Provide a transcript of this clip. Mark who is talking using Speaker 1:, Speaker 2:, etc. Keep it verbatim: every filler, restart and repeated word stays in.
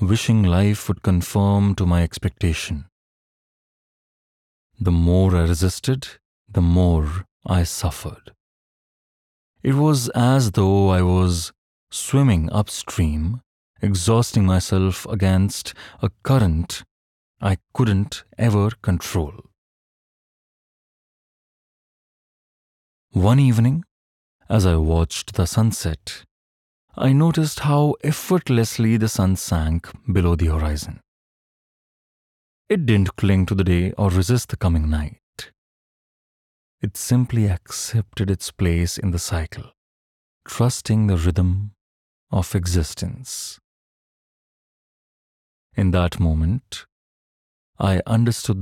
Speaker 1: wishing life would conform to my expectation. The more I resisted, the more I suffered. It was as though I was swimming upstream, exhausting myself against a current I couldn't ever control. One evening, as I watched the sunset, I noticed how effortlessly the sun sank below the horizon. It didn't cling to the day or resist the coming night. It simply accepted its place in the cycle, trusting the rhythm of existence. In that moment, I understood